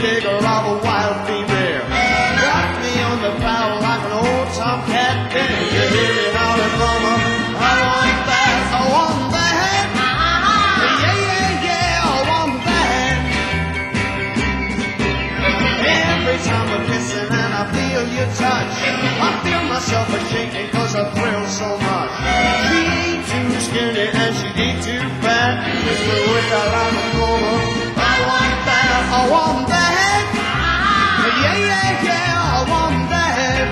digger of a wild female. Got me on the prowl like an old tomcat. Can you hear me howling, mama? I want that, I want that. Yeah, yeah, yeah, I want that. Every time we're kissing and I feel your touch, I feel myself a-shaking 'cause I thrill so much. She ain't too skinny and she ain't too fat. It's the way I like it, mama. I want that, I want that. Yeah, yeah, yeah, I want that.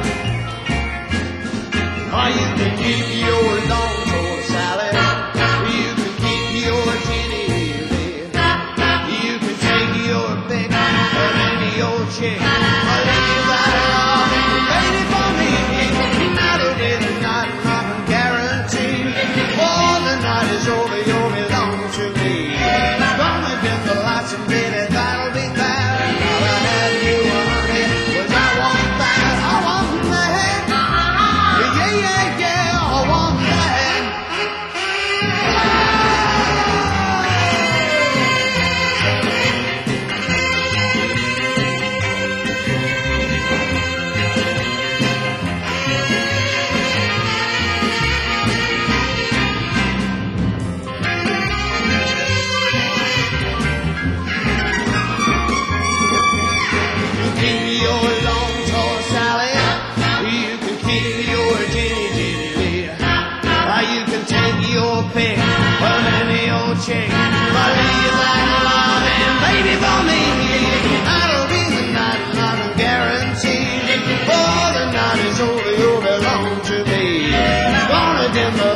Oh, you can keep your long toast salad. You can keep your Jenny Lee. You can take your pick of any old chick. I'll leave that alone, baby, for me. That'll be the night I can guarantee. Oh, the night is over, you'll belong to me. Gonna dim the lights and baby, that'll be that. I'll have you, honey, 'cause I want that, I want that. Yeah, yeah, yeah, I want that. Keep your long tall Sally. You can keep your Jenny Jenny Lee. You can take your pick of any old chick. But leave that loving baby for me. That'll be the night I can guarantee. Oh, the night is over, you belong to me. Gonna dim the